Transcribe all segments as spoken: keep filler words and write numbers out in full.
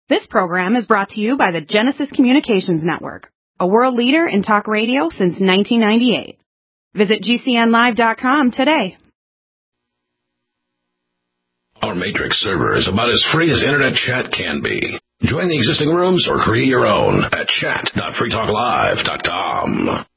This program is brought to you by the Genesis Communications Network, a world leader in talk radio since nineteen ninety-eight. Visit G C N live dot com today. Our Matrix server is about as free as internet chat can be. Join the existing rooms or create your own at chat dot free talk live dot com.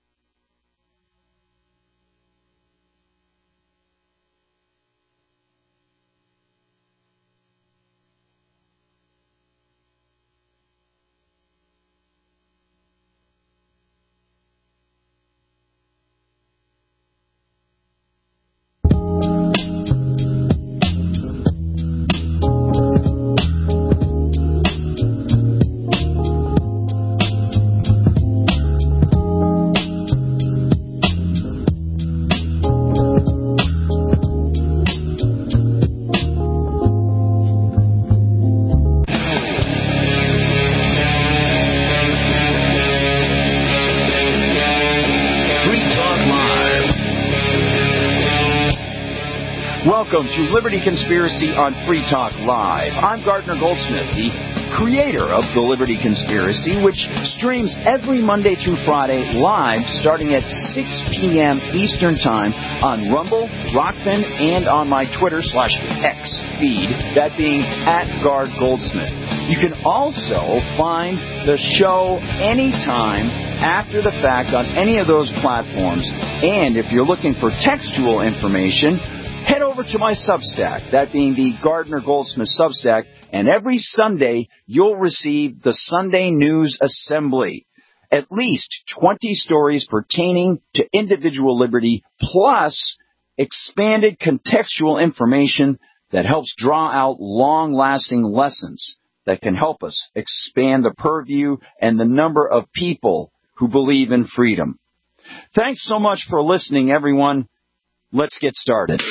Welcome to Liberty Conspiracy on Free Talk Live. I'm Gardner Goldsmith, the creator of the Liberty Conspiracy, which streams every Monday through Friday live starting at six p.m. Eastern Time on Rumble, Rockfin, and on my Twitter slash X feed, that being at Gard Goldsmith. You can also find the show anytime after the fact on any of those platforms. And if you're looking for textual information, head over to my Substack, that being the Gardner Goldsmith Substack, and every Sunday you'll receive the Sunday News Assembly. At least twenty stories pertaining to individual liberty, plus expanded contextual information that helps draw out long-lasting lessons that can help us expand the purview and the number of people who believe in freedom. Thanks so much for listening, everyone. Let's get started.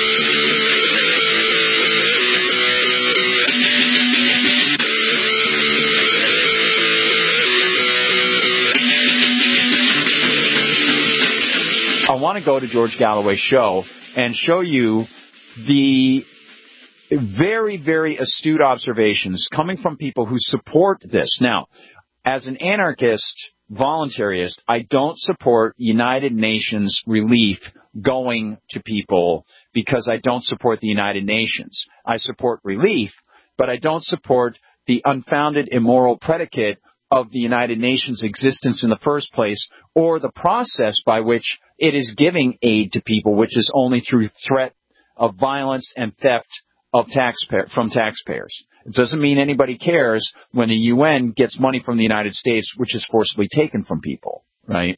I want to go to George Galloway's show and show you the very, very astute observations coming from people who support this. Now, as an anarchist voluntarist, I don't support United Nations relief going to people because I don't support the United Nations. I support relief, but I don't support the unfounded immoral predicate of the United Nations' existence in the first place, or the process by which it is giving aid to people, which is only through threat of violence and theft of taxpayer from taxpayers. It doesn't mean anybody cares when the U N gets money from the United States, which is forcibly taken from people, right?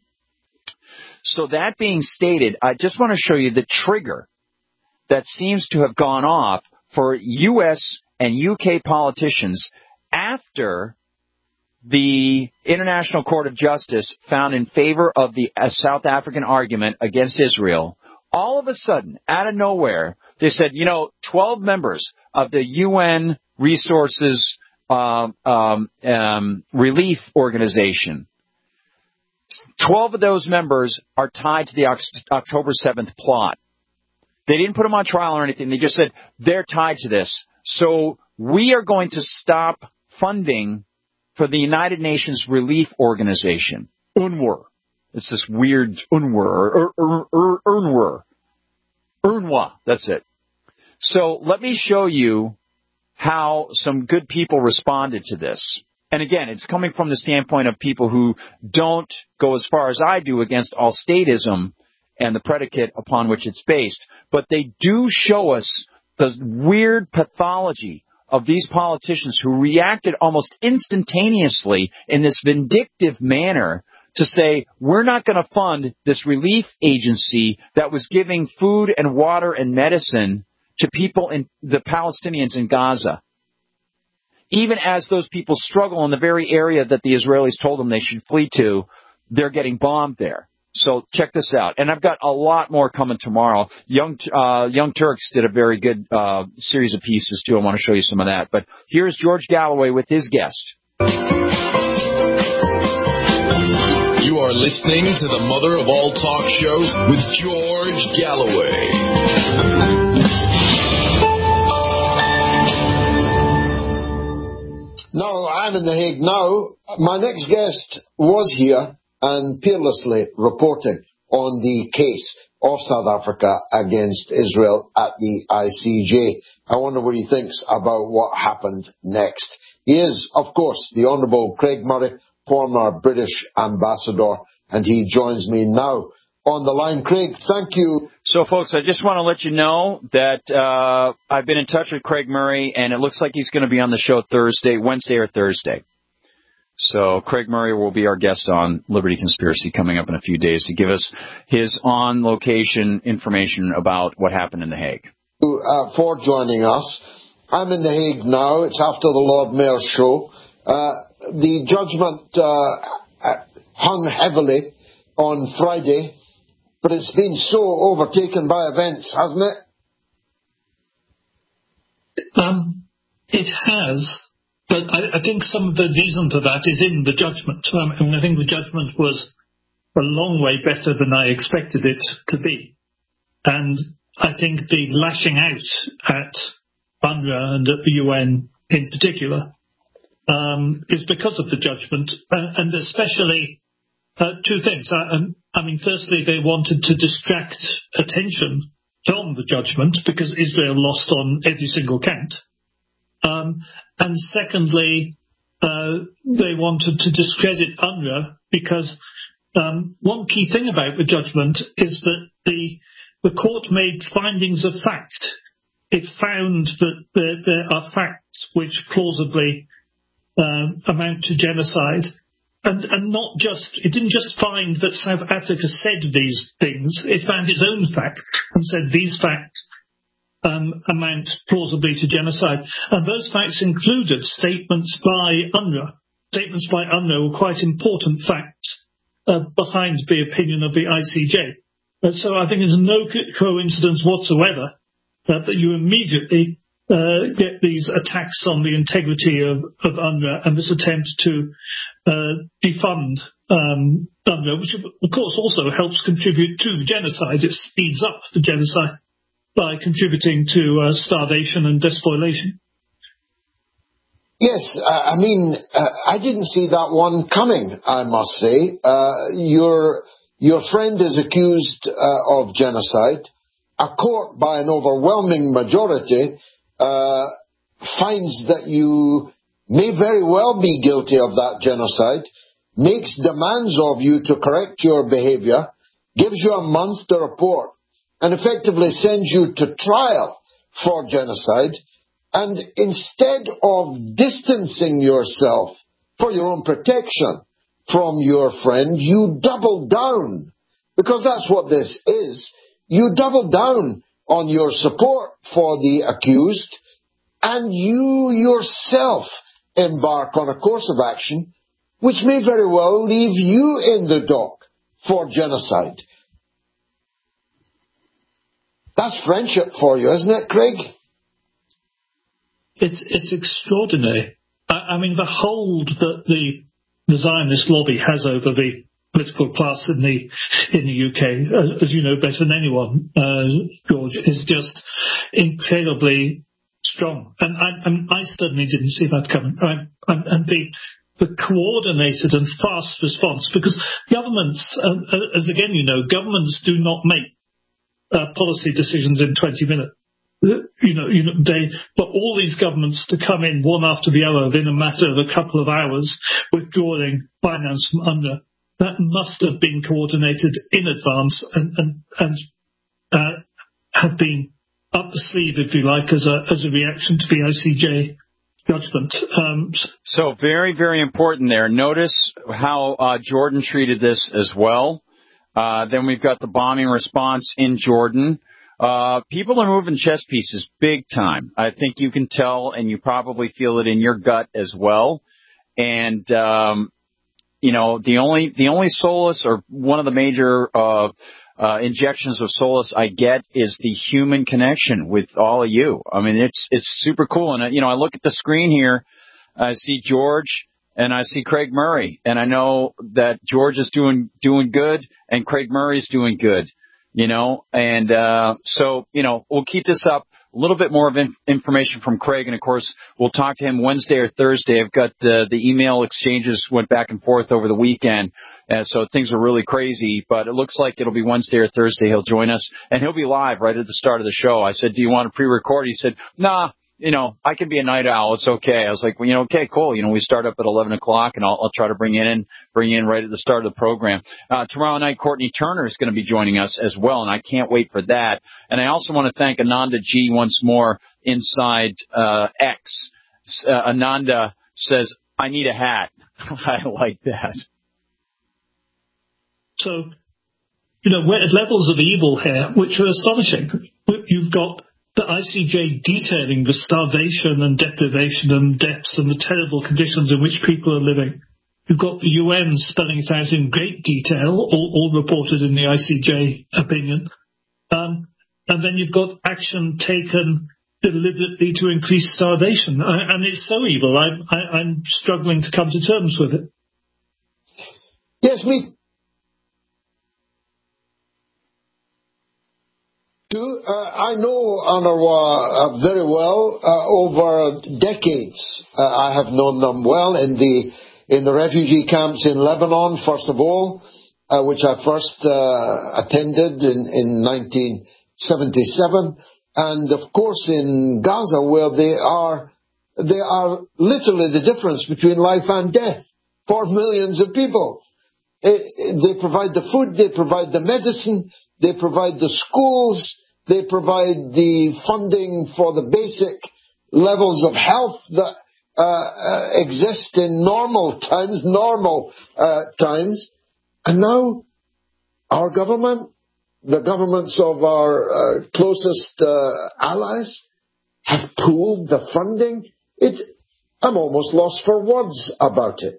So that being stated, I just want to show you the trigger that seems to have gone off for U S and U K politicians after the International Court of Justice found in favor of the uh, South African argument against Israel. All of a sudden, out of nowhere, they said, you know, twelve members of the U N Resources um, um, um, Relief Organization, twelve of those members are tied to the October seventh plot. They didn't put them on trial or anything. They just said they're tied to this. So we are going to stop funding for the United Nations Relief Organization, UNRWA. It's this weird UNRWA, or UNRWA. UNRWA, that's it. So let me show you how some good people responded to this. And again, it's coming from the standpoint of people who don't go as far as I do against all statism and the predicate upon which it's based, but they do show us the weird pathology of these politicians who reacted almost instantaneously in this vindictive manner to say, we're not going to fund this relief agency that was giving food and water and medicine to people in the Palestinians in Gaza. Even as those people struggle in the very area that the Israelis told them they should flee to, they're getting bombed there. So check this out. And I've got a lot more coming tomorrow. Young uh, Young Turks did a very good uh, series of pieces, too. I want to show you some of that. But here's George Galloway with his guest. You are listening to the mother of all talk shows with George Galloway. No, I'm in The Hague now. My next guest was here and peerlessly reporting on the case of South Africa against Israel at the I C J. I wonder what he thinks about what happened next. He is, of course, the Honourable Craig Murray, former British ambassador, and he joins me now on the line. Craig, thank you. So, folks, I just want to let you know that uh, I've been in touch with Craig Murray, and it looks like he's going to be on the show Thursday, Wednesday or Thursday. So Craig Murray will be our guest on Liberty Conspiracy coming up in a few days to give us his on-location information about what happened in The Hague. Uh, for joining us. I'm in The Hague now. It's after the Lord Mayor's show. Uh, the judgment uh, hung heavily on Friday, but it's been so overtaken by events, hasn't it? Um, it has, but I, I think some of the reason for that is in the judgment. Um, I mean, I think the judgment was a long way better than I expected it to be. And I think the lashing out at UNRWA and at the U N in particular um, is because of the judgment, uh, and especially uh, two things. I, I mean, firstly, they wanted to distract attention from the judgment because Israel lost on every single count. Um, and secondly, uh, they wanted to discredit UNRWA because um, one key thing about the judgment is that the the court made findings of fact. It found that there, there are facts which plausibly uh, amount to genocide. And, and not just, it didn't just find that South Africa said these things, it found its own facts and said these facts um, amount plausibly to genocide. And those facts included statements by UNRWA. Statements by UNRWA were quite important facts uh, behind the opinion of the I C J. Uh, so I think it's no coincidence whatsoever uh, that you immediately uh, get these attacks on the integrity of, of UNRWA and this attempt to uh, defund um, UNRWA, which of course also helps contribute to the genocide. It speeds up the genocide by contributing to uh, starvation and despoilation. Yes, I mean, uh, I didn't see that one coming, I must say. Uh, your, your friend is accused uh, of genocide. A court, by an overwhelming majority, uh, finds that you may very well be guilty of that genocide, makes demands of you to correct your behaviour, gives you a month to report, and effectively sends you to trial for genocide. And instead of distancing yourself for your own protection from your friend, you double down, because that's what this is. You double down on your support for the accused, and you yourself embark on a course of action which may very well leave you in the dock for genocide. That's friendship for you, isn't it, Craig? It's it's extraordinary. I, I mean, the hold that the, the Zionist lobby has over the political class in the in the U K, as, as you know better than anyone, uh, George, is just incredibly strong. And I, and I certainly didn't see that coming. I, and, and the the coordinated and fast response, because governments, uh, as again you know, governments do not make uh, policy decisions in twenty minutes. You know, you know, they, but all these governments to come in one after the other within a matter of a couple of hours, withdrawing finance from UNRWA, that must have been coordinated in advance and and, and uh, have been up the sleeve, if you like, as a as a reaction to the I C J judgment. Um, so very, very important there. Notice how uh, Jordan treated this as well. Uh, then we've got the bombing response in Jordan. Uh, people are moving chess pieces big time. I think you can tell, and you probably feel it in your gut as well. And, um, you know, the only, the only solace, or one of the major, uh, uh, injections of solace I get is the human connection with all of you. I mean, it's, it's super cool. And, you know, I look at the screen here, I see George and I see Craig Murray, and I know that George is doing, doing good and Craig Murray is doing good. You know, and uh, so, you know, we'll keep this up. a little bit more of in- information from Craig. And, of course, we'll talk to him Wednesday or Thursday. I've got uh, the email exchanges went back and forth over the weekend, uh, so things are really crazy. But it looks like it'll be Wednesday or Thursday he'll join us, and he'll be live right at the start of the show. I said, do you want to pre-record? He said, nah. You know, I can be a night owl. It's okay. I was like, well, you know, okay, cool. You know, we start up at eleven o'clock, and I'll, I'll try to bring you in, bring you in right at the start of the program. Uh, tomorrow night, Courtney Turner is going to be joining us as well, and I can't wait for that. And I also want to thank Ananda G once more inside uh, X. Uh, Ananda says, I need a hat. I like that. So, you know, we're at levels of evil here, which are astonishing. You've got the I C J detailing the starvation and deprivation and deaths and the terrible conditions in which people are living. You've got the U N spelling it out in great detail, all, all reported in the I C J opinion. Um, and then you've got action taken deliberately to increase starvation. I, and it's so evil, I, I, I'm struggling to come to terms with it. Yes, me Uh, I know Anarwa uh, very well. Uh, over decades, uh, I have known them well in the in the refugee camps in Lebanon, first of all, uh, which I first uh, attended in, in nineteen seventy-seven, and of course in Gaza, where they are they are literally the difference between life and death for millions of people. It, it, they provide the food, they provide the medicine, they provide the schools. They provide the funding for the basic levels of health that uh, uh, exist in normal times, normal uh, times. And now our government, the governments of our uh, closest uh, allies, have pooled the funding. It, I'm almost lost for words about it.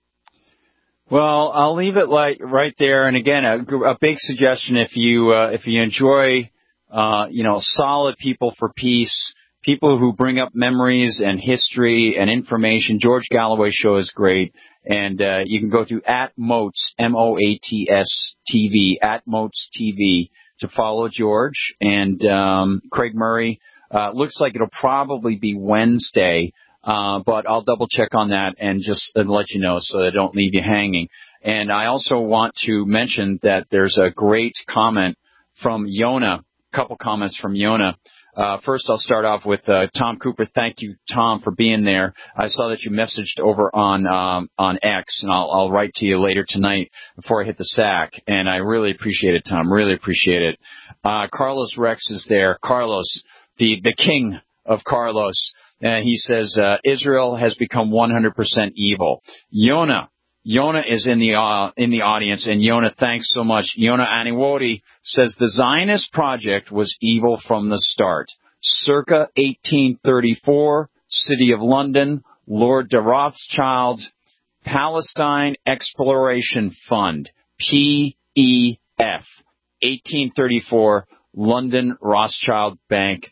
Well, I'll leave it like right there. And again, a, a big suggestion: if you uh, if you enjoy Uh, you know, solid people for peace, people who bring up memories and history and information. George Galloway show is great. And uh, you can go to at Moats, M O A T S T V, at Moats T V to follow George. And um, Craig Murray, uh, looks like it'll probably be Wednesday, uh, but I'll double check on that and just uh, let you know so that I don't leave you hanging. And I also want to mention that there's a great comment from Yona. Couple comments from Yona. Uh, first, I'll start off with uh, Tom Cooper. Thank you, Tom, for being there. I saw that you messaged over on um, on X, and I'll, I'll write to you later tonight before I hit the sack. And I really appreciate it, Tom. Really appreciate it. Uh, Carlos Rex is there. Carlos, the the king of Carlos. Uh, he says uh, Israel has become one hundred percent evil. Yona. Yona is in the uh, in the audience, and Yona, thanks so much. Yona Aniwodi says the Zionist project was evil from the start. Circa eighteen thirty-four, City of London, Lord de Rothschild, Palestine Exploration Fund, P E F, eighteen thirty-four, London Rothschild Bank.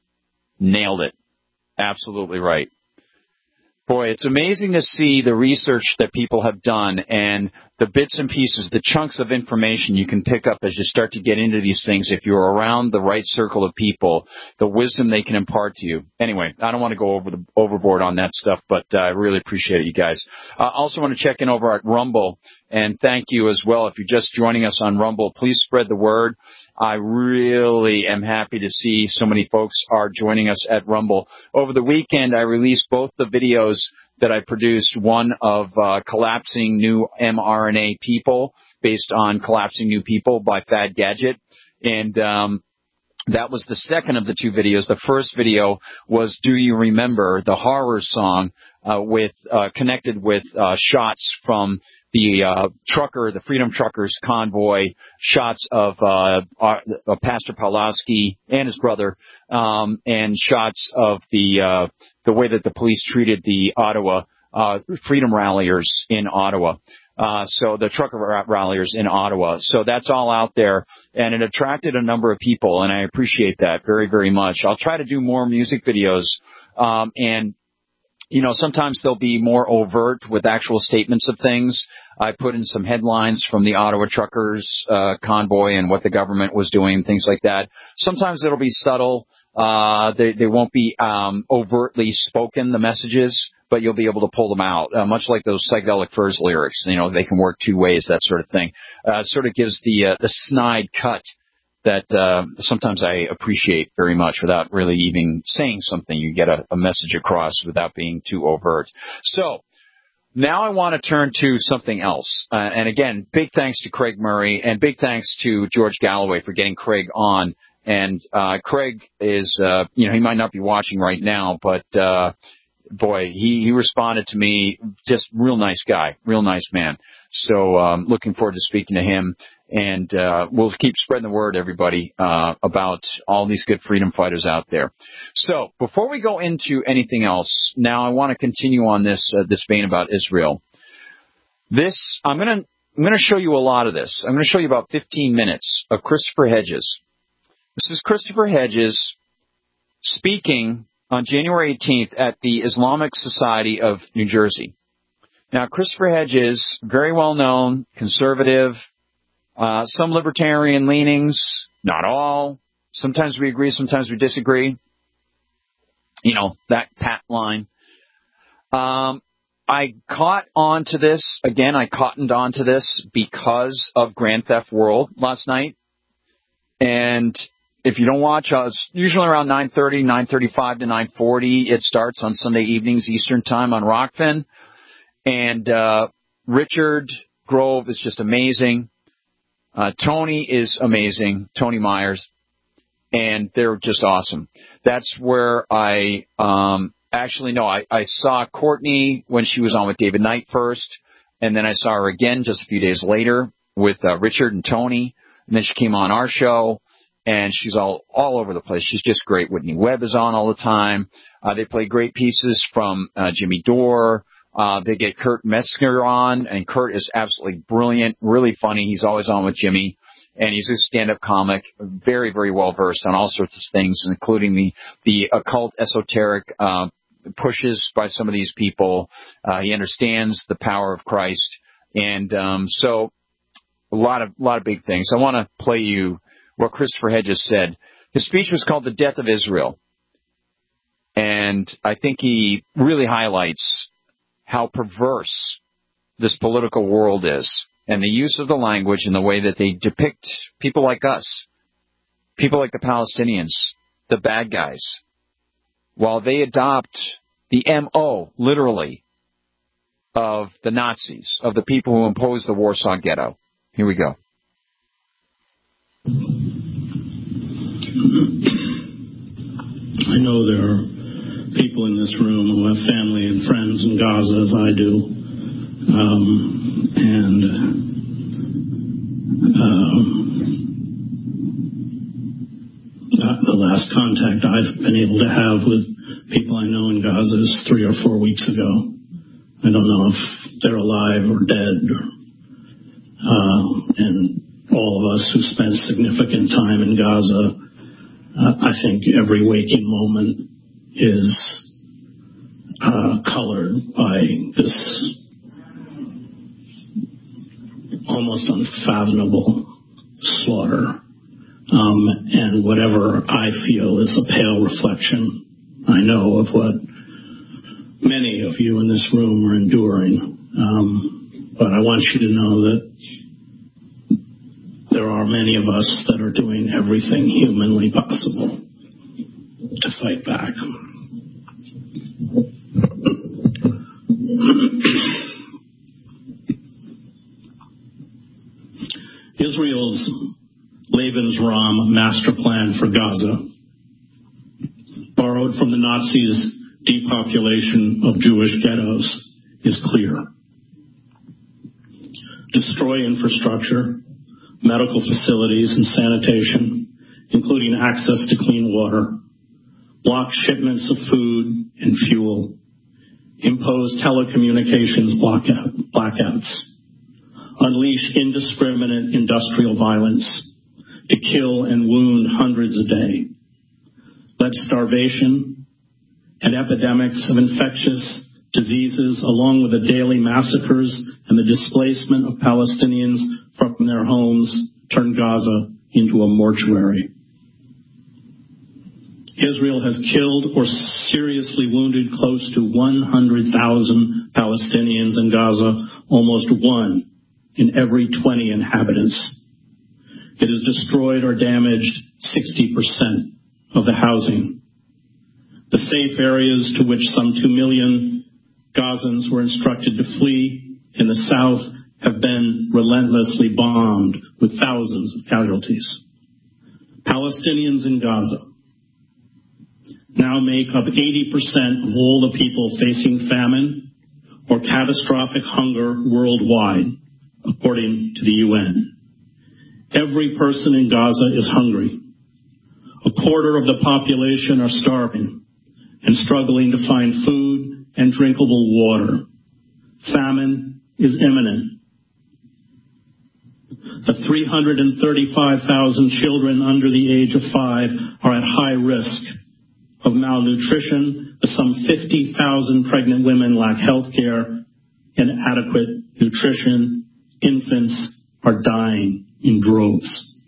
Nailed it. Absolutely right. Boy, it's amazing to see the research that people have done and the bits and pieces, the chunks of information you can pick up as you start to get into these things if you're around the right circle of people, the wisdom they can impart to you. Anyway, I don't want to go over the overboard on that stuff, but uh, I really appreciate it, you guys. I uh, also want to check in over at Rumble, and thank you as well. If you're just joining us on Rumble, please spread the word. I really am happy to see so many folks are joining us at Rumble. Over the weekend, I released both the videos that I produced, one of uh, Collapsing New mRNA People, based on Collapsing New People by Fad Gadget. And um, that was the second of the two videos. The first video was Do You Remember, the horror song, uh, with uh, connected with uh, shots from the uh, trucker, the Freedom Truckers convoy, shots of uh, uh, Pastor Pawlowski and his brother, um, and shots of the uh, the way that the police treated the Ottawa uh, Freedom Ralliers in Ottawa. Uh, so the trucker ralliers in Ottawa. So that's all out there, and it attracted a number of people, and I appreciate that very, very much. I'll try to do more music videos, um, and you know, sometimes they'll be more overt with actual statements of things. I put in some headlines from the Ottawa Truckers uh, convoy and what the government was doing, things like that. Sometimes it'll be subtle. Uh, they, they won't be um, overtly spoken, the messages, but you'll be able to pull them out, uh, much like those Psychedelic Furs lyrics. You know, they can work two ways, that sort of thing. Uh, sort of gives the uh, the snide cut that uh, sometimes I appreciate very much without really even saying something. You get a, a message across without being too overt. So now I want to turn to something else. Uh, and again, big thanks to Craig Murray and big thanks to George Galloway for getting Craig on. And uh, Craig is, uh, you know, he might not be watching right now, but uh, boy, he, he responded to me. Just real nice guy, real nice man. So um, looking forward to speaking to him. And uh, we'll keep spreading the word, everybody, uh, about all these good freedom fighters out there. So before we go into anything else, now I want to continue on this uh, this vein about Israel. This I'm going to I'm going to show you a lot of this. I'm going to show you about fifteen minutes of Christopher Hedges. This is Christopher Hedges speaking on January eighteenth at the Islamic Society of New Jersey. Now, Christopher Hedges, very well known, conservative, uh, some libertarian leanings, not all. Sometimes we agree, sometimes we disagree. You know, that pat line. Um, I caught on to this, again, I cottoned on to this because of Grand Theft World last night. And if you don't watch, uh, it's usually around nine thirty, nine thirty-five to nine forty. It starts on Sunday evenings Eastern Time on Rockfin. And uh, Richard Grove is just amazing. Uh, Tony is amazing, Tony Myers. And they're just awesome. That's where I um, actually, no, I, I saw Courtney when she was on with David Knight first. And then I saw her again just a few days later with uh, Richard and Tony. And then she came on our show. And she's all, all over the place. She's just great. Whitney Webb is on all the time. Uh, they play great pieces from uh, Jimmy Dore. Uh, they get Kurt Metzger on, and Kurt is absolutely brilliant, really funny. He's always on with Jimmy, and he's a stand-up comic, very, very well-versed on all sorts of things, including the, the occult, esoteric uh, pushes by some of these people. Uh, he understands the power of Christ, and um, so a lot of, lot of big things. I want to play you what Christopher Hedges said. His speech was called The Death of Israel. And I think he really highlights how perverse this political world is and the use of the language and the way that they depict people like us, people like the Palestinians, the bad guys, while they adopt the M O, literally, of the Nazis, of the people who imposed the Warsaw Ghetto. Here we go. I know there are people in this room who have family and friends in Gaza, as I do. Um, and um, the last contact I've been able to have with people I know in Gaza is three or four weeks ago. I don't know if they're alive or dead. Uh, and all of us who spent significant time in Gaza, uh, I think every waking moment is uh, colored by this almost unfathomable slaughter. Um, and whatever I feel is a pale reflection, I know, of what many of you in this room are enduring. Um, but I want you to know that there are many of us that are doing everything humanly possible to fight back. Israel's Lebensraum master plan for Gaza, borrowed from the Nazis' depopulation of Jewish ghettos, is clear. Destroy infrastructure, medical facilities and sanitation, including access to clean water, block shipments of food and fuel, impose telecommunications blackout, blackouts, unleash indiscriminate industrial violence to kill and wound hundreds a day, let starvation and epidemics of infectious diseases, along with the daily massacres and the displacement of Palestinians from their homes, turn Gaza into a mortuary. Israel has killed or seriously wounded close to one hundred thousand Palestinians in Gaza, almost one in every twenty inhabitants. It has destroyed or damaged sixty percent of the housing. The safe areas to which some two million Gazans were instructed to flee in the south have been relentlessly bombed with thousands of casualties. Palestinians in Gaza now make up eighty percent of all the people facing famine or catastrophic hunger worldwide, according to the U N. Every person in Gaza is hungry. A quarter of the population are starving and struggling to find food and drinkable water. Famine is imminent. The three hundred thirty-five thousand children under the age of five are at high risk of malnutrition. Some fifty thousand pregnant women lack health care and adequate nutrition. Infants are dying in droves.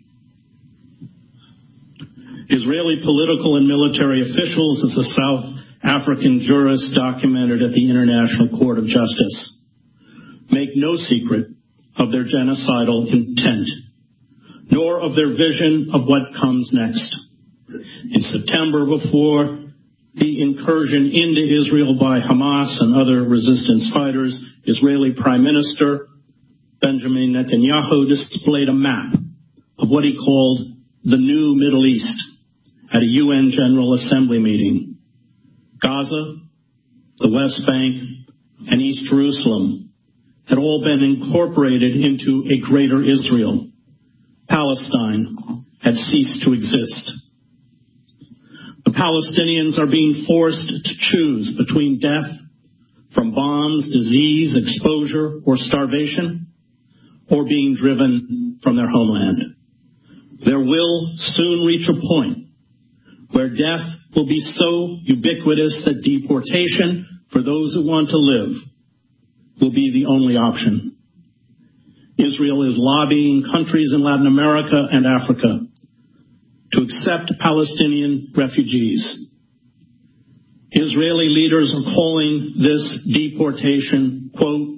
Israeli political and military officials, as the South African jurists documented at the International Court of Justice, make no secret of their genocidal intent, nor of their vision of what comes next. In September, before the incursion into Israel by Hamas and other resistance fighters, Israeli Prime Minister Benjamin Netanyahu displayed a map of what he called the new Middle East at a U N General Assembly meeting. Gaza, the West Bank, and East Jerusalem had all been incorporated into a greater Israel. Palestine had ceased to exist. The Palestinians are being forced to choose between death from bombs, disease, exposure, or starvation, or being driven from their homeland. There will soon reach a point where death will be so ubiquitous that deportation for those who want to live will be the only option. Israel is lobbying countries in Latin America and Africa to accept Palestinian refugees. Israeli leaders are calling this deportation, quote,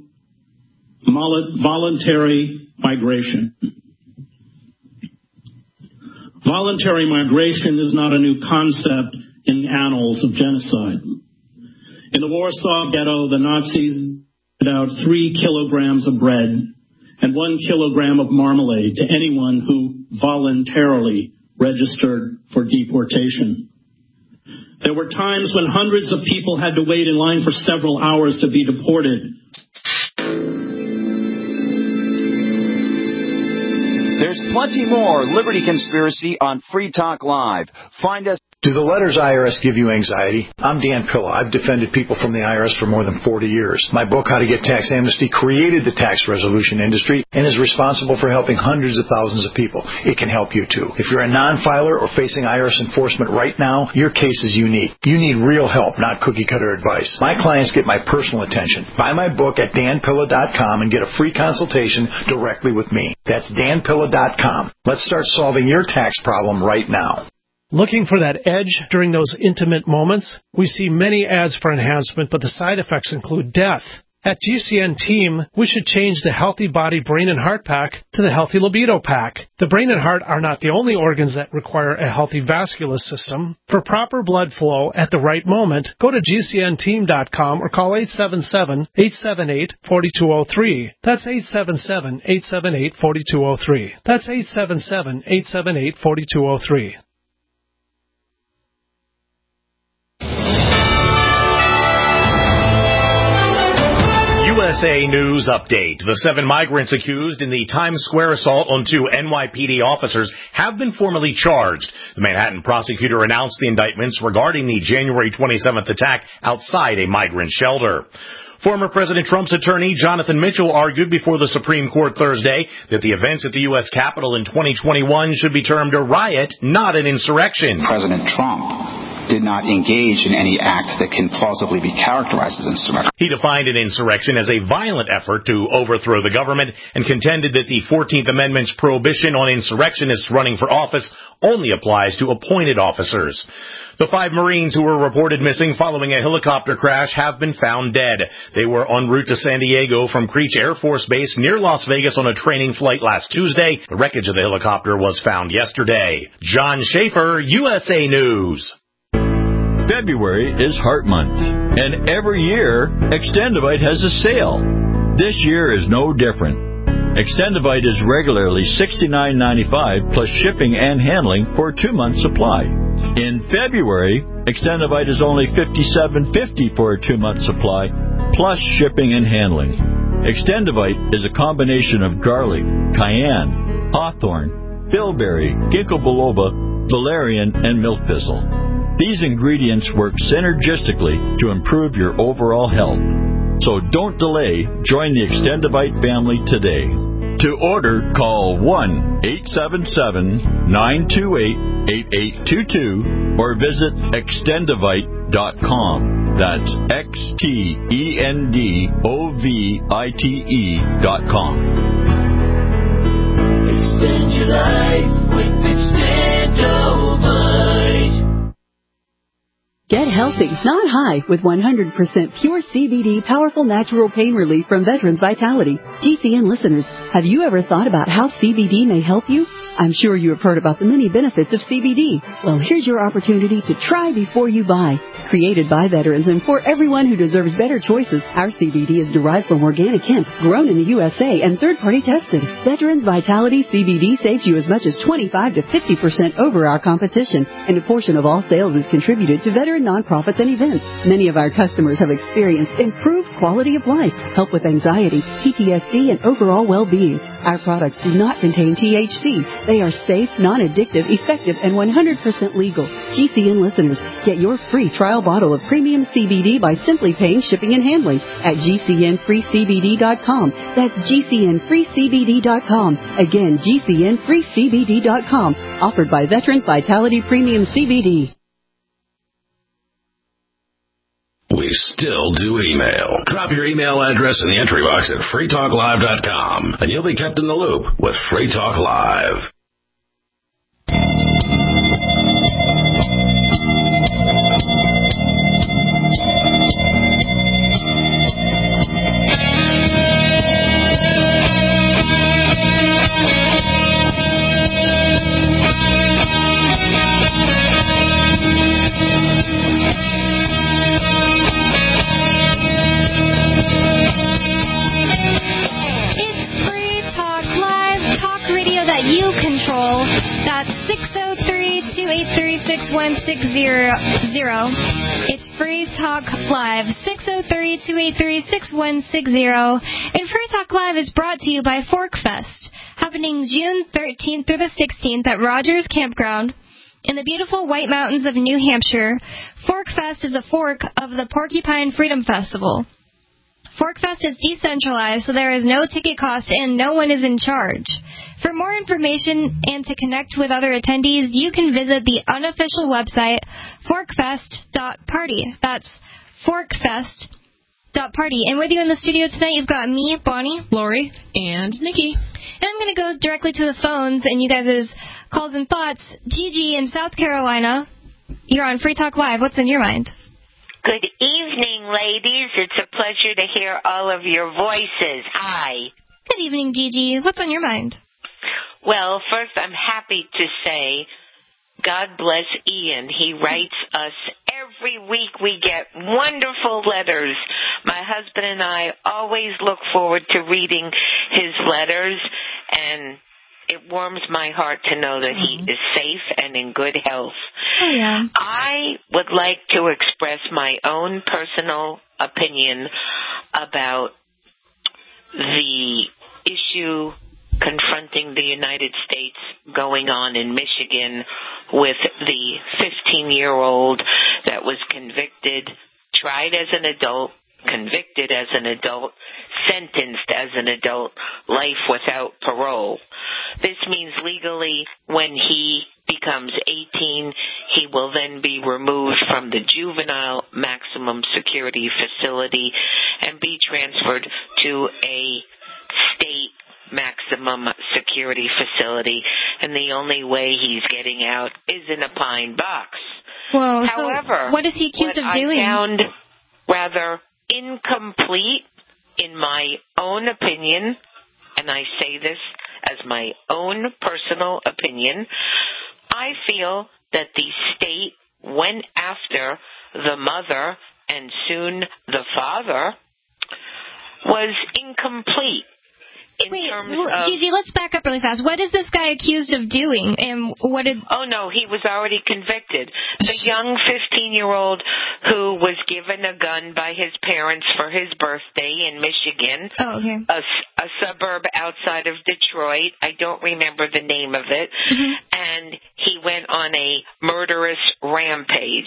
voluntary migration. Voluntary migration is not a new concept in the annals of genocide. In the Warsaw Ghetto, the Nazis handed out three kilograms of bread and one kilogram of marmalade to anyone who voluntarily registered for deportation. There were times when hundreds of people had to wait in line for several hours to be deported. There's plenty more Liberty Conspiracy on Free Talk Live. Find us. Do the letters I R S give you anxiety? I'm Dan Pilla. I've defended people from the I R S for more than forty years. My book, How to Get Tax Amnesty, created the tax resolution industry and is responsible for helping hundreds of thousands of people. It can help you, too. If you're a non-filer or facing I R S enforcement right now, your case is unique. You need real help, not cookie-cutter advice. My clients get my personal attention. Buy my book at dan pilla dot com and get a free consultation directly with me. That's dan pilla dot com. Let's start solving your tax problem right now. Looking for that edge during those intimate moments? We see many ads for enhancement, but the side effects include death. At G C N Team, we should change the Healthy Body, Brain, and Heart Pack to the Healthy Libido Pack. The brain and heart are not the only organs that require a healthy vascular system. For proper blood flow at the right moment, go to G C N team dot com or call eight seven seven, eight seven eight, four two zero three. That's eight seven seven, eight seven eight, four two zero three. That's eight seven seven, eight seven eight, four two zero three. U S A News Update. The seven migrants accused in the Times Square assault on two N Y P D officers have been formally charged. The Manhattan prosecutor announced the indictments regarding the January twenty-seventh attack outside a migrant shelter. Former President Trump's attorney, Jonathan Mitchell, argued before the Supreme Court Thursday that the events at the U S Capitol in twenty twenty-one should be termed a riot, not an insurrection. President Trump did not engage in any act that can plausibly be characterized as insurrection. He defined an insurrection as a violent effort to overthrow the government and contended that the fourteenth Amendment's prohibition on insurrectionists running for office only applies to appointed officers. The five Marines who were reported missing following a helicopter crash have been found dead. They were en route to San Diego from Creech Air Force Base near Las Vegas on a training flight last Tuesday. The wreckage of the helicopter was found yesterday. John Schaefer, U S A News. February is Heart Month, and every year, Extendivite has a sale. This year is no different. Extendivite is regularly sixty-nine ninety-five plus shipping and handling for a two-month supply. In February, Extendivite is only fifty-seven fifty for a two-month supply plus shipping and handling. Extendivite is a combination of garlic, cayenne, hawthorn, bilberry, ginkgo biloba, valerian, and milk thistle. These ingredients work synergistically to improve your overall health. So don't delay. Join the Extendivite family today. To order, call one eight seven seven, nine two eight, eight eight two two or visit extendivite dot com. That's X T E N D O V I T E dot com. Extend your life with Extendivite. Get healthy, not high, with one hundred percent pure C B D powerful natural pain relief from Veterans Vitality. G C N listeners, have you ever thought about how C B D may help you? I'm sure you have heard about the many benefits of C B D. Well, here's your opportunity to try before you buy. Created by veterans and for everyone who deserves better choices, our C B D is derived from organic hemp, grown in the U S A, and third-party tested. Veterans Vitality C B D saves you as much as twenty-five to fifty percent over our competition, and a portion of all sales is contributed to veteran nonprofits and events. Many of our customers have experienced improved quality of life, help with anxiety, P T S D, and overall well-being. Our products do not contain T H C. They are safe, non-addictive, effective, and one hundred percent legal. G C N listeners, get your free trial bottle of premium C B D by simply paying shipping and handling at G C N free C B D dot com. That's G C N free C B D dot com. Again, G C N free C B D dot com. Offered by Veterans Vitality Premium C B D. We still do email. Drop your email address in the entry box at free talk live dot com, and you'll be kept in the loop with Free Talk Live. You control. That's six oh three, two eight three, six one six zero. It's Free Talk Live, six oh three, two eight three, six one six zero. And Free Talk Live is brought to you by Fork Fest, happening June thirteenth through the sixteenth at Rogers Campground in the beautiful White Mountains of New Hampshire. Fork Fest is a fork of the Porcupine Freedom Festival. ForkFest is decentralized, so there is no ticket cost and no one is in charge. For more information and to connect with other attendees, you can visit the unofficial website, forkfest dot party. That's forkfest dot party. And with you in the studio tonight, you've got me, Bonnie, Lori, and Nikki. And I'm going to go directly to the phones and you guys' calls and thoughts. Gigi in South Carolina, you're on Free Talk Live. What's in your mind? Good evening, ladies. It's a pleasure to hear all of your voices. Hi. Good evening, Gigi. What's on your mind? Well, first, I'm happy to say, God bless Ian. He writes us every week. We get wonderful letters. My husband and I always look forward to reading his letters, and it warms my heart to know that mm-hmm. he is safe and in good health. Oh, yeah. I would like to express my own personal opinion about the issue confronting the United States going on in Michigan with the fifteen-year-old that was convicted, tried as an adult, convicted as an adult, sentenced as an adult, life without parole. This means legally when he becomes eighteen, he will then be removed from the juvenile maximum security facility and be transferred to a state maximum security facility, and the only way he's getting out is in a pine box. Well, However, so what is he accused what of doing? I found rather incomplete, in my own opinion, and I say this as my own personal opinion, I feel that the state went after the mother and soon the father was incomplete. In Wait, terms well, of, Gigi, let's back up really fast. What is this guy accused of doing, and what did... Oh, no, he was already convicted. The young fifteen-year-old who was given a gun by his parents for his birthday in Michigan, oh, okay. a, a suburb outside of Detroit. I don't remember the name of it. Mm-hmm. And he went on a murderous rampage.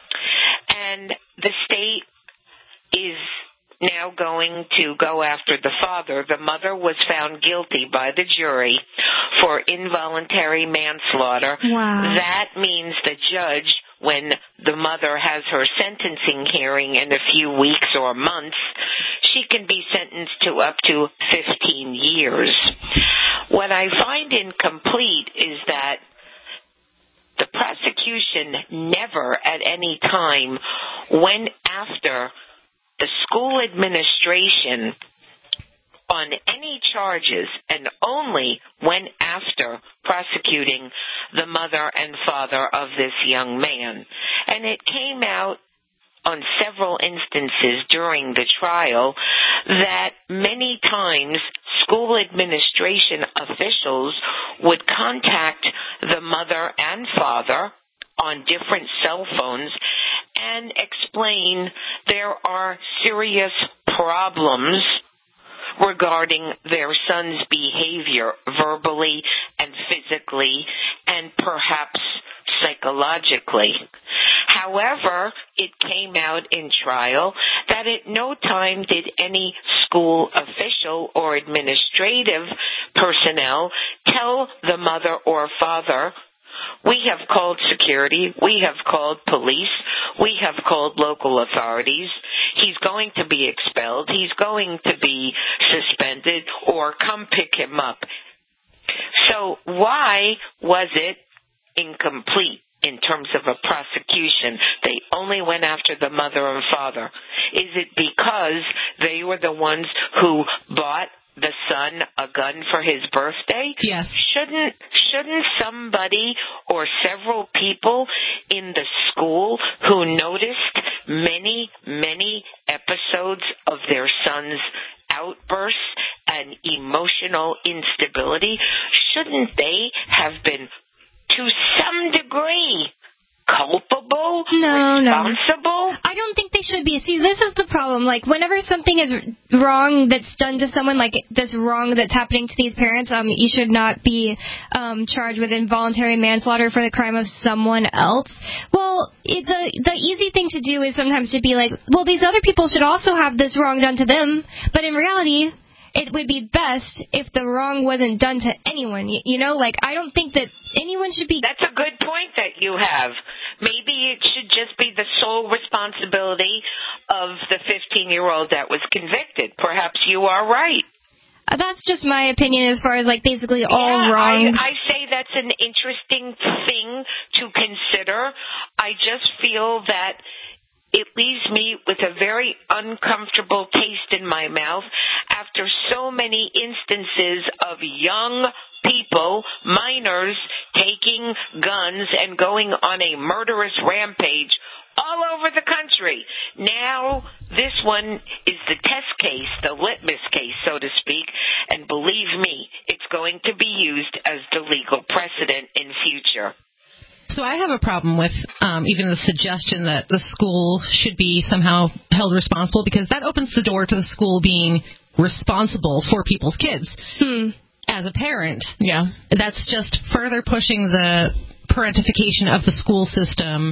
And the state is now going to go after the father. The mother was found guilty by the jury for involuntary manslaughter. Wow. That means the judge, when the mother has her sentencing hearing in a few weeks or months, she can be sentenced to up to fifteen years. What I find incomplete is that the prosecution never at any time went after the school administration on any charges and only went after prosecuting the mother and father of this young man. And it came out on several instances during the trial that many times school administration officials would contact the mother and father on different cell phones and explain there are serious problems regarding their son's behavior verbally and physically and perhaps psychologically. However, it came out in trial that at no time did any school official or administrative personnel tell the mother or father, we have called security, we have called police, we have called local authorities, he's going to be expelled, he's going to be suspended, or come pick him up. So why was it incomplete in terms of a prosecution? They only went after the mother and father. Is it because they were the ones who bought the son a gun for his birthday? Yes. Shouldn't shouldn't somebody or several people in the school who noticed many, many episodes of their son's outbursts and emotional instability, shouldn't they have been to some degree culpable, no, responsible? No. I don't think they should be. See, this is the problem. Like, whenever something is wrong that's done to someone, like this wrong that's happening to these parents, um, you should not be um, charged with involuntary manslaughter for the crime of someone else. Well, it, the the easy thing to do is sometimes to be like, well, these other people should also have this wrong done to them. But in reality, it would be best if the wrong wasn't done to anyone. You, you know, like, I don't think that anyone should be... That's a good point that you have. Maybe it should just be the sole responsibility of the fifteen-year-old that was convicted. Perhaps you are right. Uh, that's just my opinion as far as, like, basically all yeah, wrongs. I, I say that's an interesting thing to consider. I just feel that it leaves me with a very uncomfortable taste in my mouth after so many instances of young people, minors, taking guns and going on a murderous rampage all over the country. Now, this one is the test case, the litmus case, so to speak, and believe me, it's going to be used as the legal precedent in future. So I have a problem with um, even the suggestion that the school should be somehow held responsible, because that opens the door to the school being responsible for people's kids. Hmm. As a parent, yeah, that's just further pushing the parentification of the school system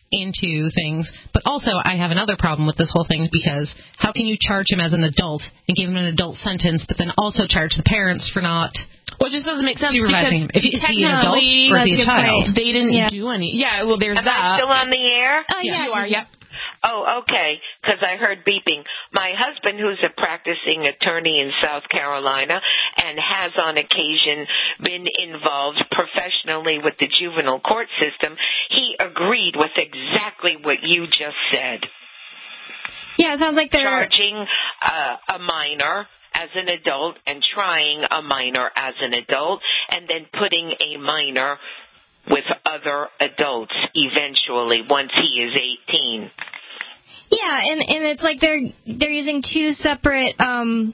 into things. But also, I have another problem with this whole thing, because how can you charge him as an adult and give him an adult sentence, but then also charge the parents for not... Well, it just doesn't make sense, supervising because him. If, is he an adult or is he a child? They didn't Yeah. do any... Yeah, well, there's Am that. I still on the air? Uh, yeah, you are, yep. Oh, okay, because I heard beeping. My husband, who's a practicing attorney in South Carolina and has on occasion been involved professionally with the juvenile court system, he agreed with exactly what you just said. Yeah, it sounds like they're... Charging uh, a minor as an adult and trying a minor as an adult, and then putting a minor with other adults eventually once he is eighteen. Yeah, and, and it's like they're they're using two separate um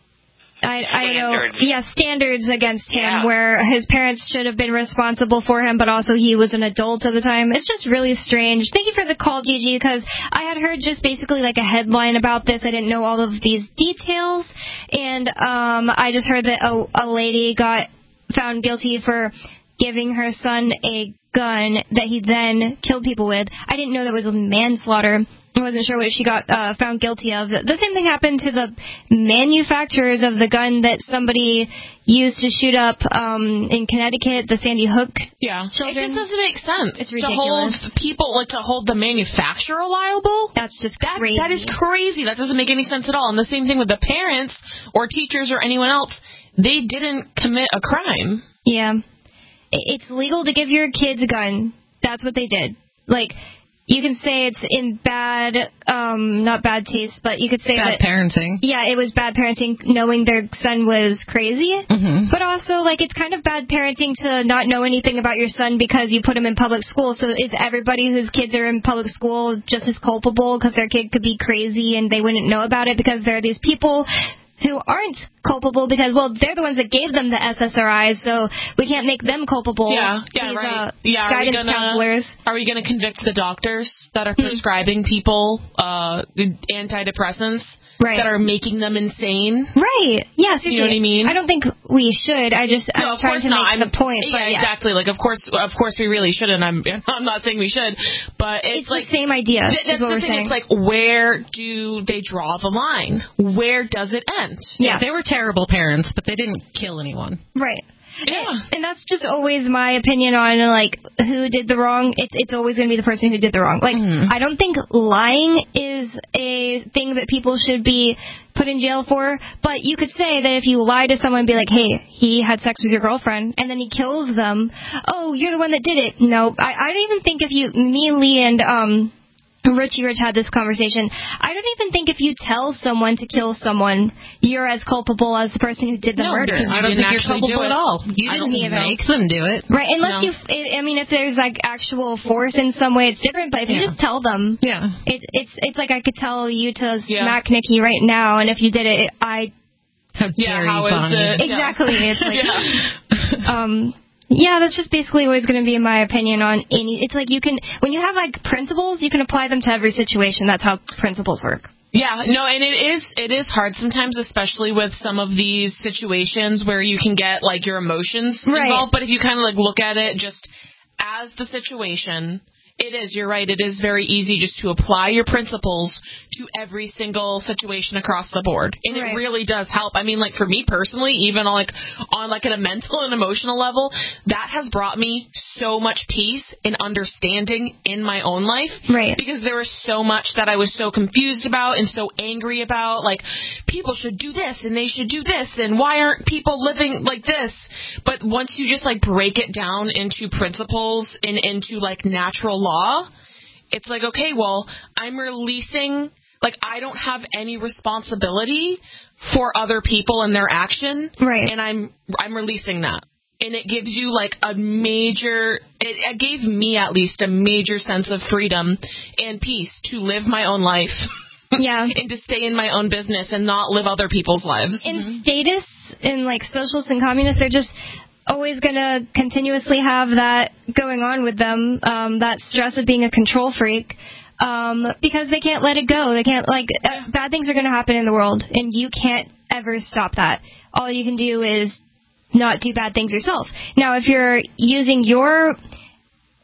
I I don't know yeah, standards against him, Yeah. where his parents should have been responsible for him, but also he was an adult at the time. It's just really strange. Thank you for the call, Gigi, because I had heard just basically like a headline about this. I didn't know all of these details, and um I just heard that a, a lady got found guilty for giving her son a gun that he then killed people with. I didn't know that was manslaughter. I wasn't sure what she got uh, found guilty of. The same thing happened to the manufacturers of the gun that somebody used to shoot up um, in Connecticut, the Sandy Hook Yeah, children. it just doesn't make sense. It's to hold ridiculous. people, like to hold the manufacturer liable. That's just that, crazy. That is crazy. That doesn't make any sense at all. And the same thing with the parents or teachers or anyone else. They didn't commit a crime. Yeah. It's legal to give your kids a gun. That's what they did. Like, you can say it's in bad, um, not bad taste, but you could say Bad that... parenting. Yeah, it was bad parenting knowing their son was crazy. Mm-hmm. But also, like, it's kind of bad parenting to not know anything about your son because you put him in public school. So is everybody whose kids are in public school just as culpable because their kid could be crazy and they wouldn't know about it because there are these people who aren't culpable because, well, they're the ones that gave them the S S R Is, so we can't make them culpable. Yeah, yeah, These, right. Uh, yeah, are we guidance gonna, counselors. Are we going to convict the doctors that are prescribing people uh, antidepressants right. that are making them insane? Right. Yeah, seriously. You know what I mean? I don't think we should. I just, No, I'm of trying course to not. make I'm, the point. Yeah, but yeah, exactly. Like, of course, of course, we really shouldn't. I'm, I'm not saying we should, but it's, It's like the same idea, th- is that's what the we're thing. saying. It's like, where do they draw the line? Where does it end? Yeah, they were terrible parents, but they didn't kill anyone. Right. Yeah. And, and that's just always my opinion on, like, who did the wrong. It's it's always going to be the person who did the wrong. Like, Mm-hmm. I don't think lying is a thing that people should be put in jail for, but you could say that if you lie to someone and be like, hey, he had sex with your girlfriend, and then he kills them, oh, you're the one that did it. No, I, I don't even think if you, me, Lee, and, um... Richie Rich had this conversation. I don't even think if you tell someone to kill someone, you're as culpable as the person who did the No, murder. because you I don't didn't think you're actually culpable do it. at all. You I didn't don't think so. make them do it. Right, unless No. you, I mean, if there's like actual force in some way, it's different. But if you Yeah. just tell them, Yeah. it, it's it's like I could tell you to Yeah. smack Nikki right now, and if you did it, I How Yeah, dare how you, is Bonnie. it? exactly. Yeah. It's like, Yeah. um. Yeah, that's just basically always going to be my opinion on any. It's like you can, when you have like principles, you can apply them to every situation. That's how principles work. Yeah, no, and it is it is hard sometimes, especially with some of these situations where you can get like your emotions Right. involved. But if you kind of like look at it just as the situation, it is. You're right. It is very easy just to apply your principles to every single situation across the board, and Right. it really does help. I mean, like for me personally, even on like on like at a mental and emotional level, that has brought me so much peace and understanding in my own life. Right. Because there was so much that I was so confused about and so angry about. Like, people should do this and they should do this, and why aren't people living like this? But once you just like break it down into principles and into like natural law, it's like, okay, well, I'm releasing, like, I don't have any responsibility for other people and their action. Right. And I'm, I'm releasing that. And it gives you like a major, it, it gave me at least a major sense of freedom and peace to live my own life. Yeah. And to stay in my own business and not live other people's lives. In status, in like socialists and communists, they're just always going to continuously have that going on with them, um, that stress of being a control freak, um, because they can't let it go. They can't, like, uh, bad things are going to happen in the world, and you can't ever stop that. All you can do is not do bad things yourself. Now, if you're using your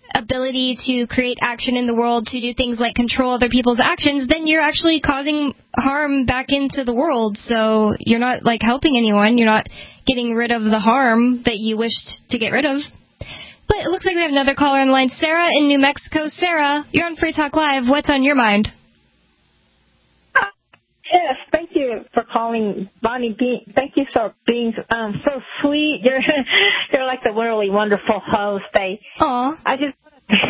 ability to create action in the world, to do things like control other people's actions, then you're actually causing harm back into the world. So you're not, like, helping anyone. You're not getting rid of the harm that you wished to get rid of. But it looks like we have another caller on the line. Sarah in New Mexico. Sarah, you're on Free Talk Live. What's on your mind? Uh, yes, thank you for calling, Bonnie. Be- thank you for being um, so sweet. You're you're like the really wonderful host. I Aww. I just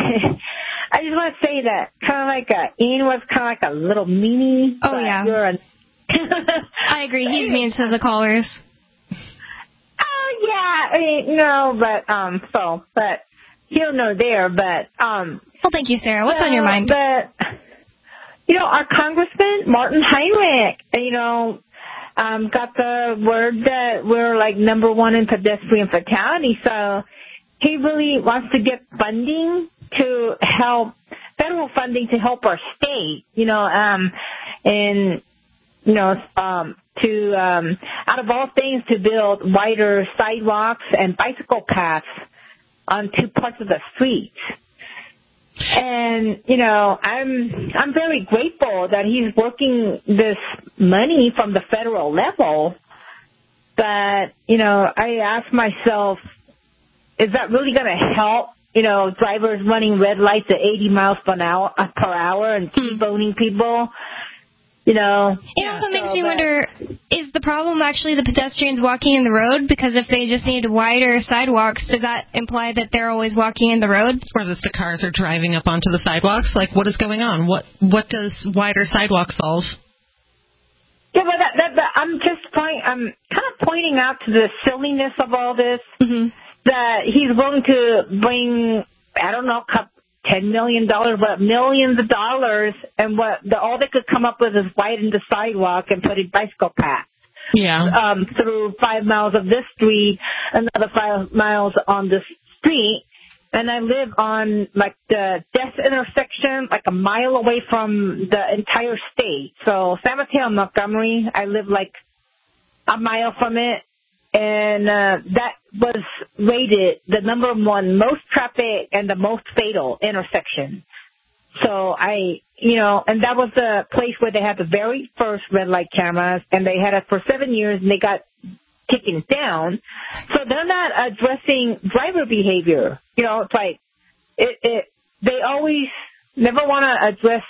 I just want to say that kind of like a, Ian was kind of like a little meanie. Oh yeah. You're a I agree. He's mean to the callers. Oh yeah, I mean, no, but um, so, but he'll know there. But um, well, thank you, Sarah. What's no, on your mind? But you know, our Congressman Martin Heinrich, you know, um, got the word that we're like number one in pedestrian fatality. So he really wants to get funding to help, federal funding to help our state. You know, um, and you know, um. to, um, out of all things, to build wider sidewalks and bicycle paths on two parts of the street. And, you know, I'm, I'm very grateful that he's working this money from the federal level. But, you know, I ask myself, is that really going to help, you know, drivers running red lights at eighty miles per hour, per hour and T-boning people? You know, it also makes me wonder, is the problem actually the pedestrians walking in the road? Because if they just need wider sidewalks, does that imply that they're always walking in the road? Or that the cars are driving up onto the sidewalks? Like, what is going on? What what does wider sidewalks solve? Yeah, but that, that, that, I'm just point, I'm kind of pointing out to the silliness of all this, mm-hmm. that he's willing to bring, I don't know, ten million dollars, but millions of dollars, and what the, all they could come up with is widen the sidewalk and put in bicycle paths. Yeah. Um, through five miles of this street, another five miles on this street, and I live on like the death intersection, like a mile away from the entire state. So San Mateo and Montgomery, I live like a mile from it. And uh, that was rated the number one most traffic and the most fatal intersection. So I, you know, and that was the place where they had the very first red light cameras, and they had it for seven years, and they got taken down. So they're not addressing driver behavior. You know, it's like it, it they always never want to address,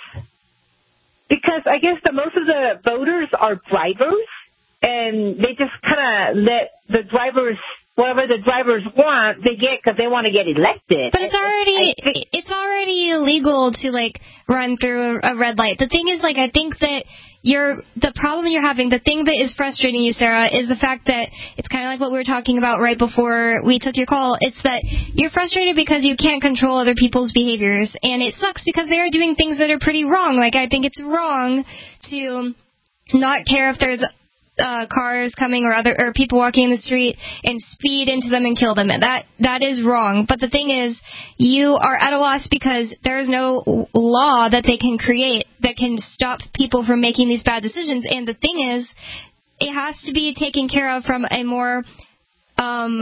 because I guess the most of the voters are drivers. And they just kind of let the drivers, whatever the drivers want, they get because they want to get elected. But it's already, I, I, it's already illegal to, like, run through a, a red light. The thing is, like, I think that you're, the problem you're having, the thing that is frustrating you, Sarah, is the fact that it's kind of like what we were talking about right before we took your call. It's that you're frustrated because you can't control other people's behaviors. And it sucks because they are doing things that are pretty wrong. Like, I think it's wrong to not care if there's Uh, cars coming or other or people walking in the street and speed into them and kill them. That that is wrong. But the thing is, you are at a loss because there is no law that they can create that can stop people from making these bad decisions. And the thing is, it has to be taken care of from a more um,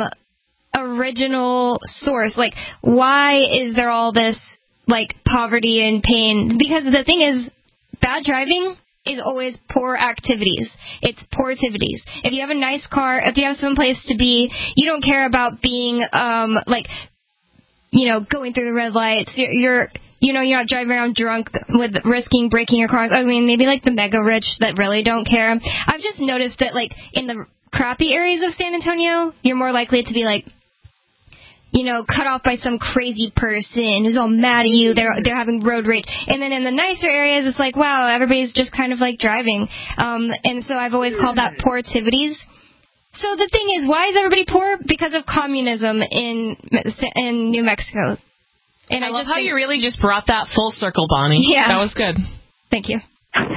original source. Like, why is there all this like poverty and pain? Because the thing is, bad driving is always poor activities. It's poor activities. If you have a nice car, if you have some place to be, you don't care about being, um, like, you know, going through the red lights. You're, you're, you know, you're not driving around drunk with risking breaking your car. I mean, maybe like the mega rich that really don't care. I've just noticed that, like, in the crappy areas of San Antonio, you're more likely to be, like, you know, cut off by some crazy person who's all mad at you. They're they're having road rage. And then in the nicer areas, it's like, wow, everybody's just kind of like driving. Um, and so I've always called that poor activities. So the thing is, why is everybody poor? Because of communism in in New Mexico. And I, I love just how think, you really just brought that full circle, Bonnie. Yeah. That was good. Thank you.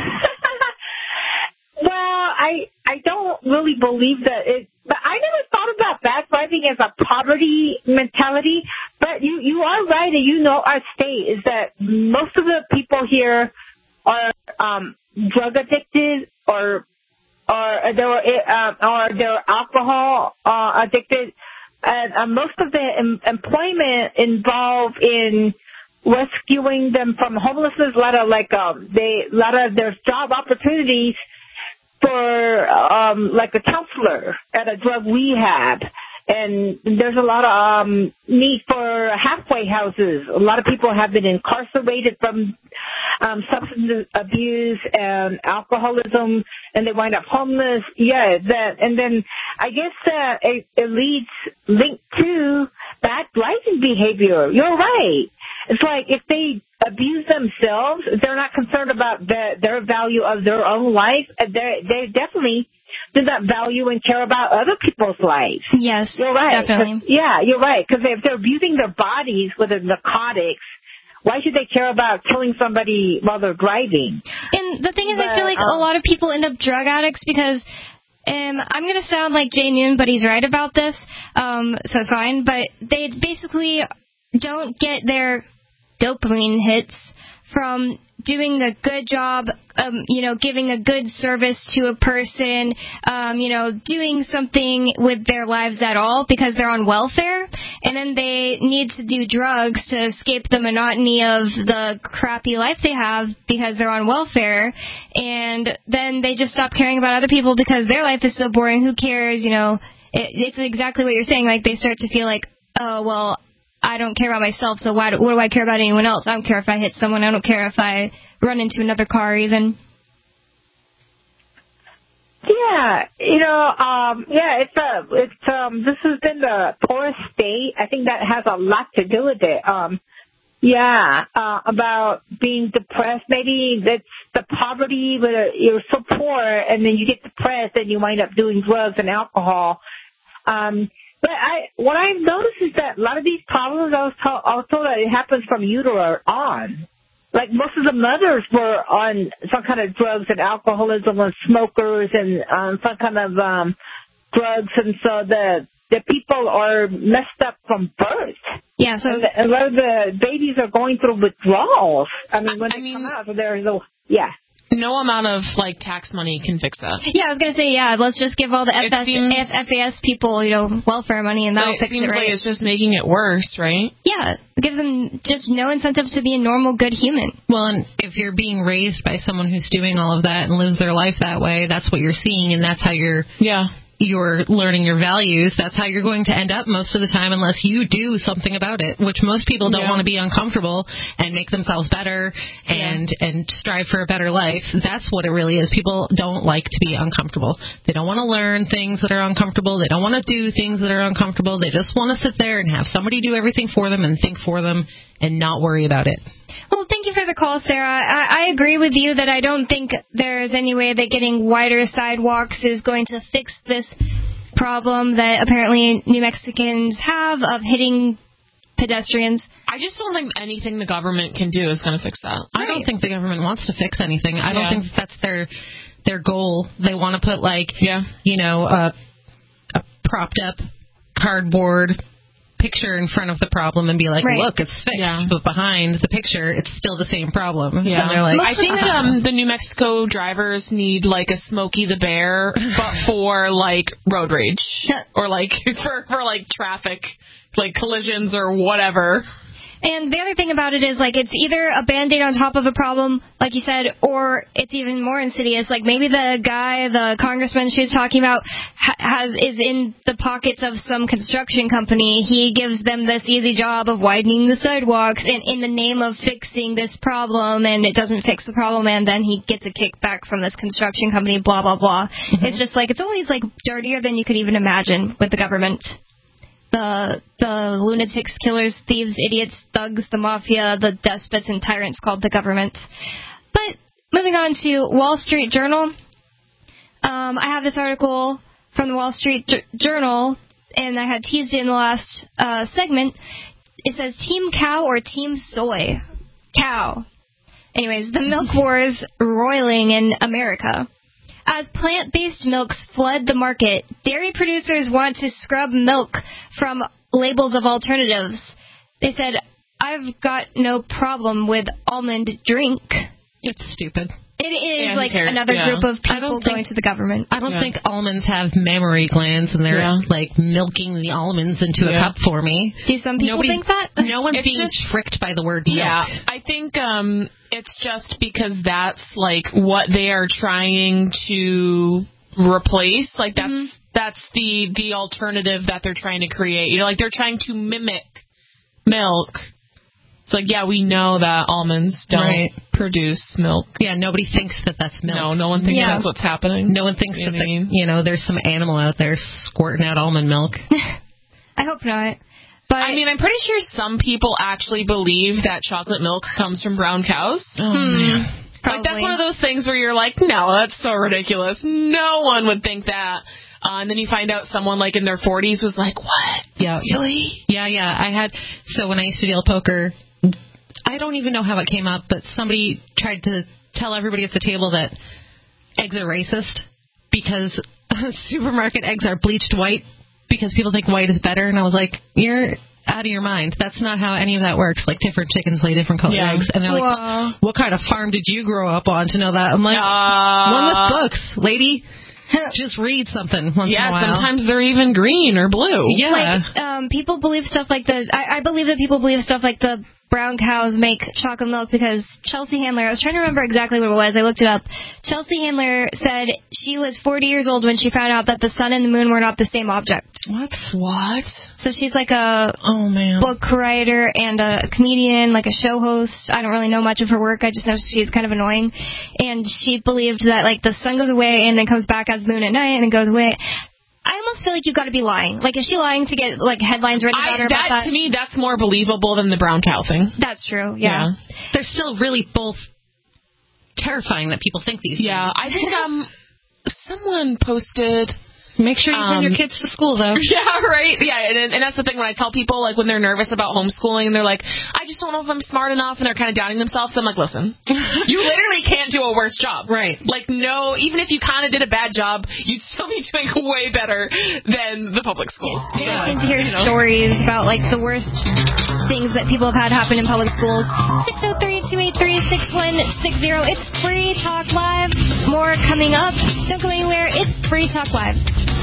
Well, I I don't really believe that it. But I never thought about bad driving as a poverty mentality. But you, you are right, and you know our state is that most of the people here are um, drug addicted, or or they're uh, or they're alcohol uh, addicted. and uh, most of the em- employment involved in rescuing them from homelessness. A lot of like um, they, a lot of there's job opportunities for um, like a counselor at a drug rehab. And there's a lot of um, need for halfway houses. A lot of people have been incarcerated from um, substance abuse and alcoholism, and they wind up homeless. Yeah, that, and then I guess uh, it, it leads linked to bad driving behavior. You're right. It's like if they abuse themselves, they're not concerned about the, their value of their own life. They they definitely do not value and care about other people's lives. Yes, you're right. definitely. Yeah, you're right. Because if they're abusing their bodies with the narcotics, why should they care about killing somebody while they're driving? And the thing is, but, I feel like um, a lot of people end up drug addicts because um, I'm going to sound like Jay Noon, but he's right about this, um, so it's fine. But they basically don't get their dopamine hits from doing a good job, um, you know, giving a good service to a person, um, you know, doing something with their lives at all because they're on welfare, and then they need to do drugs to escape the monotony of the crappy life they have because they're on welfare, and then they just stop caring about other people because their life is so boring. Who cares? You know, it, it's exactly what you're saying. Like, they start to feel like, oh, well, I don't care about myself, so why do, what do I care about anyone else? I don't care if I hit someone. I don't care if I run into another car even. Yeah, you know, um, yeah, it's a, it's um, this has been the poorest state. I think that has a lot to do with it. Um, yeah, uh, about being depressed. Maybe that's the poverty, where you're so poor, and then you get depressed, and you wind up doing drugs and alcohol. Um, But I, what I've noticed is that a lot of these problems, I was told, I was told that it happens from utero on. Like, most of the mothers were on some kind of drugs and alcoholism and smokers and um, some kind of um, drugs, and so the the people are messed up from birth. Yeah, so and, the, and a lot of the babies are going through withdrawals. I mean, when I they mean, come out, there's no, yeah. No amount of, like, tax money can fix that. Yeah, I was going to say, yeah, let's just give all the F S, seems, F A S people, you know, welfare money, and that'll fix it, right? It seems like it's just making it worse, right? Yeah, it gives them just no incentive to be a normal, good human. Well, and if you're being raised by someone who's doing all of that and lives their life that way, that's what you're seeing, and that's how you're... Yeah. You're learning your values, that's how you're going to end up most of the time unless you do something about it, which most people don't yeah. want to be uncomfortable and make themselves better and yeah. and strive for a better life. That's what it really is. People don't like to be uncomfortable. They don't want to learn things that are uncomfortable. They don't want to do things that are uncomfortable. They just want to sit there and have somebody do everything for them and think for them and not worry about it. Well, thank you for the call, Sarah. I, I agree with you that I don't think there's any way that getting wider sidewalks is going to fix this problem that apparently New Mexicans have of hitting pedestrians. I just don't think anything the government can do is going to fix that. Right. I don't think the government wants to fix anything. I don't yeah. think that's their their goal. They want to put, like, yeah. you know, a, a propped up cardboard picture in front of the problem and be like, right. look, it's fixed, yeah. but behind the picture, it's still the same problem. Yeah. So they're like, I think um, the New Mexico drivers need, like, a Smokey the Bear, but for, like, road rage. or, like, for, for, like, traffic, like, collisions or whatever. And the other thing about it is, like, it's either a Band-Aid on top of a problem, like you said, or it's even more insidious. Like, maybe the guy, the congressman she was talking about, ha- has is in the pockets of some construction company. He gives them this easy job of widening the sidewalks in, in the name of fixing this problem, and it doesn't fix the problem, and then he gets a kickback from this construction company, blah, blah, blah. Mm-hmm. It's just, like, it's always, like, dirtier than you could even imagine with the government. The the lunatics, killers, thieves, idiots, thugs, the mafia, the despots and tyrants called the government. But moving on to Wall Street Journal. Um, I have this article from the Wall Street J- Journal, and I had teased it in the last uh, segment. It says, Team Cow or Team Soy? Cow. Anyways, the milk wars roiling in America. As plant-based milks flood the market, dairy producers want to scrub milk from labels of alternatives. They said, I've got no problem with almond drink. It's stupid. It is Yeah, like who cares? another Yeah. group of I people don't think- going to the government. I don't Yeah. think almonds have mammary glands and they're Yeah. like milking the almonds into Yeah. a cup for me. Do some people Nobody- think that? No one's It's being just- tricked by the word milk. Yeah, I think um, it's just because that's like what they are trying to replace. Like that's Mm-hmm. that's the the alternative that they're trying to create. You know, like they're trying to mimic milk. It's like, yeah, we know that almonds don't Right. produce milk. Yeah, nobody thinks that that's milk. No, no one thinks Yeah. that's what's happening. No one thinks You that, know what I the, mean? you know, there's some animal out there squirting out almond milk. I hope not. But I mean, I'm pretty sure some people actually believe that chocolate milk comes from brown cows. Oh, hmm, man. Like, that's probably. one of those things where you're like, no, that's so ridiculous. No one would think that. Uh, and then you find out someone, like, in their forties was like, what? Yeah. Really? Yeah, yeah. I had, so when I used to deal poker, I don't even know how it came up, but somebody tried to tell everybody at the table that eggs are racist because supermarket eggs are bleached white because people think white is better. And I was like, you're out of your mind. That's not how any of that works. Like, different chickens lay different colored Yeah. eggs. And they're like, Whoa. what kind of farm did you grow up on to know that? I'm like, Uh, one with books, lady. Just read something once in Yeah, a while. sometimes they're even green or blue. Yeah. Like, um, people believe stuff like the. I, I believe that people believe stuff like the brown cows make chocolate milk because Chelsea Handler. I was trying to remember exactly what it was. I looked it up. Chelsea Handler said she was forty years old when she found out that the sun and the moon were not the same object. What? What? So she's like a Oh, man. book writer and a comedian, like a show host. I don't really know much of her work. I just know she's kind of annoying. And she believed that, like, the sun goes away and then comes back as the moon at night and then goes away. I almost feel like you've got to be lying. Like, is she lying to get, like, headlines written about I, her that, about that? to me, that's more believable than the brown cow thing. That's true, yeah. They're still really both terrifying that people think these Yeah, things. I think um, someone posted... Make sure you send Um, your kids to school, though. Yeah, right. Yeah, and, and that's the thing when I tell people, like, when they're nervous about homeschooling, and they're like, I just don't know if I'm smart enough, and they're kind of doubting themselves. I'm like, listen, you literally can't do a worse job. Right. Like, no, even if you kind of did a bad job, you'd still be doing way better than the public schools. It's interesting to hear stories about, like, the worst things that people have had happen in public schools. six oh three, two eight three, six one six zero. It's Free Talk Live. More coming up. Don't go anywhere. It's Free Talk Live.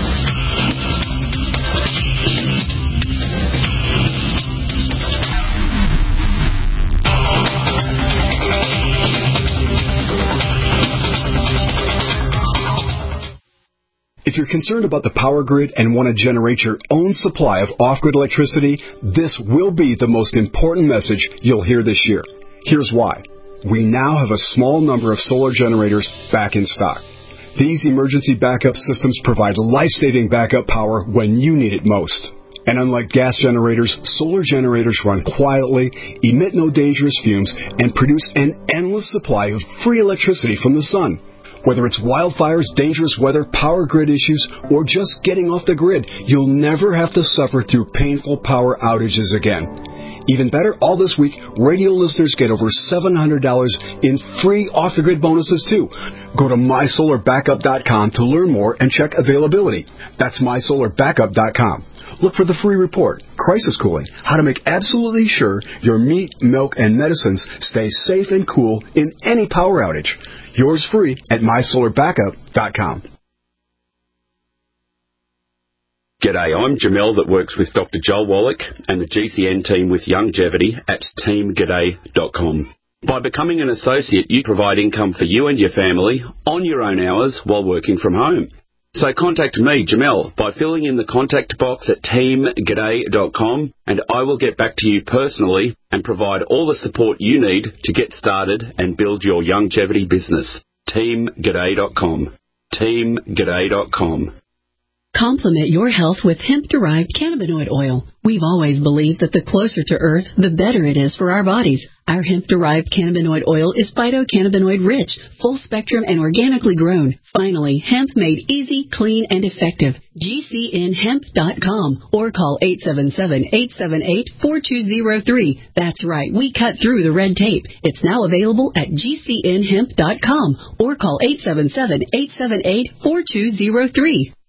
If you're concerned about the power grid and want to generate your own supply of off-grid electricity, this will be the most important message you'll hear this year. Here's why. We now have a small number of solar generators back in stock. These emergency backup systems provide life-saving backup power when you need it most. And unlike gas generators, solar generators run quietly, emit no dangerous fumes, and produce an endless supply of free electricity from the sun. Whether it's wildfires, dangerous weather, power grid issues, or just getting off the grid, you'll never have to suffer through painful power outages again. Even better, all this week, radio listeners get over seven hundred dollars in free off-the-grid bonuses, too. Go to my solar backup dot com to learn more and check availability. That's my solar backup dot com. Look for the free report, Crisis Cooling, how to make absolutely sure your meat, milk, and medicines stay safe and cool in any power outage. Yours free at my solar backup dot com. G'day, I'm Jamel that works with Doctor Joel Wallach and the G C N team with Longevity at team g'day dot com. By becoming an associate, you provide income for you and your family on your own hours while working from home. So contact me, Jamel, by filling in the contact box at team g'day dot com, and I will get back to you personally and provide all the support you need to get started and build your longevity business. team g'day dot com. team g'day dot com. Complement your health with hemp-derived cannabinoid oil. We've always believed that the closer to Earth, the better it is for our bodies. Our hemp-derived cannabinoid oil is phytocannabinoid rich, full-spectrum, and organically grown. Finally, hemp made easy, clean, and effective. G C N hemp dot com or call eight seven seven, eight seven eight, four two zero three. That's right, we cut through the red tape. It's now available at G C N hemp dot com or call eight seven seven, eight seven eight, four two zero three.